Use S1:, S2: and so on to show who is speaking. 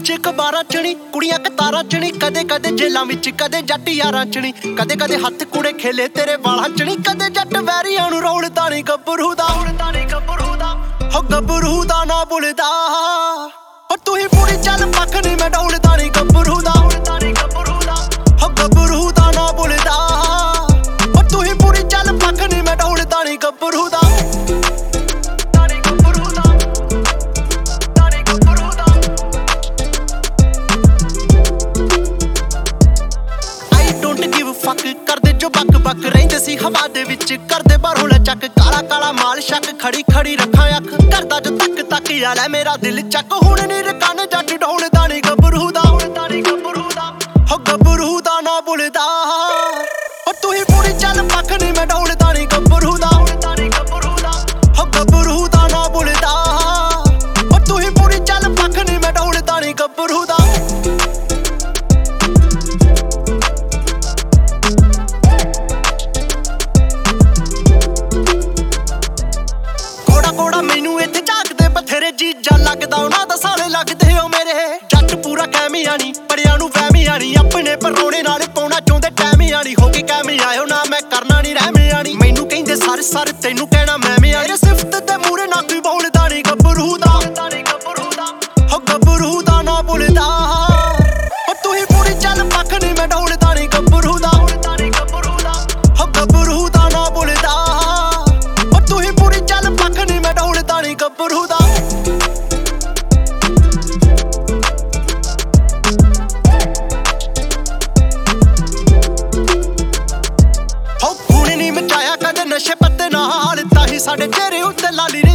S1: ਬੱਚੇ ਕਬਾਰਾਂ ਚਣੀ ਕੁੜੀਆਂ ਕਤਾਰਾਂ ਚਣੀ ਕਦੇ ਕਦੇ ਜੇਲਾਂ ਵਿੱਚ ਕਦੇ ਜੱਟ ਯਾਰਾਂ ਚਣੀ ਕਦੇ ਕਦੇ ਹੱਥ ਕੁੜੇ ਖੇਲੇ ਤੇਰੇ ਵਾਲਾਂ ਚਣੀ ਕਦੇ ਜੱਟ ਵੈਰੀਆਂ ਨੂੰ ਰੌਲਦਾ ਨੀ ਗੱਭਰੂ ਦਾ ਹੋ ਗੱਭਰੂ ਦਾ ਨਾ ਬੁਲਦਾ ਹੋ ਤੂੰ ਹੀ ਪੂਰੀ ਚੱਲ ਪੱਖ ਨੀ ਮੈਂ ਡੌਲਦਾ ਨੀ ਗੱਭਰੂ ਦਾ ਹੋ ਗੱਭਰੂ ਦਾ ਨਾ ਬੁਲਦਾ ਹੋ ਤੂੰ ਹੀ ਪੂਰੀ ਚੱਲ ਪੱਖ ਨੀ ਮੈਂ ਡੌਲਦਾ ਨੀ ਗੱਭਰੂ ਦਾ ਕਰਦੇ ਜੋ ਬੱਕ ਬੱਕ ਰਹਿੰਦੇ ਸੀ ਹਵਾ ਦੇ ਵਿੱਚ ਕਰਦੇ ਬਾਹਰੋਂ ਲੈ ਚੱਕ ਕਾਲਾ ਕਾਲਾ ਮਾਲ ਸ਼ੱਕ ਖੜੀ ਖੜੀ ਰੱਖਾਂ ਅੱਖ ਕਰਦਾ ਜੋ ਤੱਕ ਤੱਕ ਆ ਲੈ ਮੇਰਾ ਦਿਲ ਚੱਕ ਹੁਣ ਨੀ ਰਕਨ ਜੱਟ ਢੋਲਦਾ ਨੀ ਗੱਭਰੂ ਦਾ ਹੋ ਗੱਭਰੂ ਦਾ ਨਾ ਬੁਲਦਾ ਹੋ ਤੂੰ ਹੀ ਪੂਰੀ ਚੱਲ ਪੱਖ ਨੀ ਮੈਂ ਢੋਲਦਾ ਨੀ ਗੱਭਰੂ ਦਾ ਹੋ ਗੱਭਰੂ ਦਾ ਨਾ ਬੁਲਦਾ ਹੋ ਤੂੰ ਹੀ ਪੂਰੀ ਚੱਲ ਪੱਖ ਨੀ ਮੈਂ ਢੋਲਦਾ ਨੀ ਗੱਭਰੂ ਦਾ ਜੀਜਾ ਲੱਗਦਾ ਉਹਨਾਂ ਦਾ ਸਾਲੇ ਲੱਗਦੇ ਹੋ ਮੇਰੇ ਜੱਟ ਪੂਰਾ ਕੈਮੀਆਂ ਨੀ ਪੜਿਆਂ ਨੂੰ ਵਹਿਮੀਆਂ ਨੀ ਆਪਣੇ ਪਰੋਣੇ ਨਾਲ ਪਾਉਣਾ ਚਾਹੁੰਦੇ ਟੈਮੀਆਂ ਨੀ ਹੋ ਕੇ ਕੈਮੀ ਆਇਓ ਨਾ ਮੈਂ ਕਰਨਾ ਨੀ ਰਹਿਮਿਆਂ ਨੀ ਮੈਨੂੰ ਕਹਿੰਦੇ ਸਰ ਤੈਨੂੰ ਕਹਿਣਾ ਮੈਂ ਮੇਰੇ ਸਿਫਤ ਤੇ ਮੂਰੇ ਨਾ ਕੋਈ ਬੋਲਦਾ ਨੀ ਗੱਭਰੂ ਦਾ ਹੋ ਗੱਭਰੂ ਦਾ ਨਾ ਬੁਲਦਾ ਹੋ ਤੂੰ ਹੀ ਪੂਰੀ ਚੱਲ ਪੱਖ ਨੀ ਮੈਂ ਢੋਲਦਾ ਨੀ ਗੱਭਰੂ ਦਾ ਹੋ ਗੱਭਰੂ ਦਾ ਨਾ ਬੁਲਦਾ ਹੋ ਤੂੰ ਹੀ ਪੂਰੀ ਚੱਲ ਪੱਖ ਨੀ ਮੈਂ ਢੋਲਦਾ ਨੀ ਗੱਭਰੂ ਦਾ ਨਸ਼ੇ ਪੱਤੇ ਨਾਲ ਤਾਂ ਹੀ ਸਾਡੇ ਚਿਹਰੇ ਉੱਤੇ ਲਾਲੀ